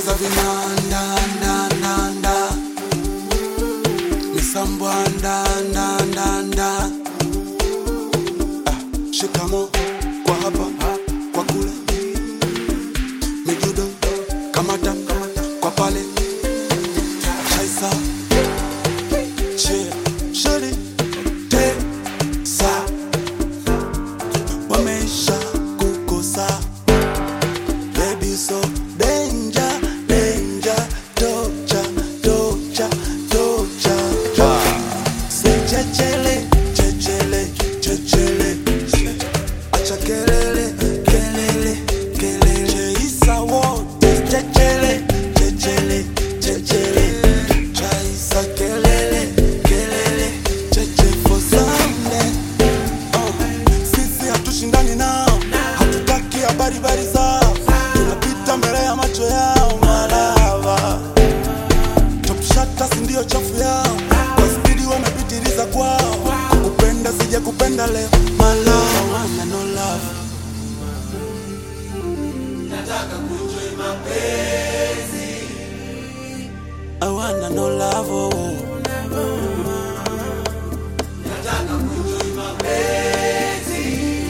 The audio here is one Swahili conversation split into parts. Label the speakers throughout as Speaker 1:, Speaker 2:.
Speaker 1: ongeza vinanda nda misambwa nda shikamo kwa hapa kwa kule mijudo kamata kwa pale chaisa shiri tesa wamesha kukosa baby so danger tocha chechele acha kelele chaisa wote chechele chaisa kelele cheche for Sunday. Sisi hatushindani nao, hatutaki habari zao, tunapita mbele ya macho yao malava. Top shatters ndio chafu yao, kwa speedi wamepitiliza kwao. Kupenda sija kupenda leo malawa na no love. Nataka kuenjoy mapenzi, I wanna no love, oh. Nataka kuenjoy mapenzi.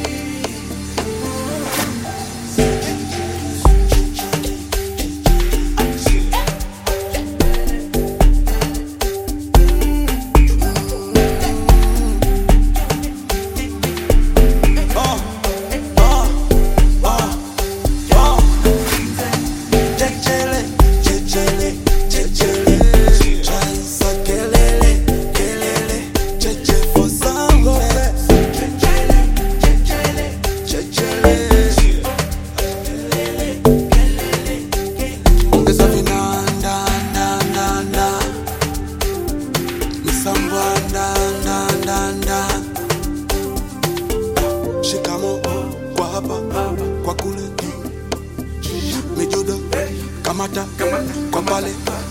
Speaker 1: Shikamo kwa hapa kwa kule mijudo kamata kwa pale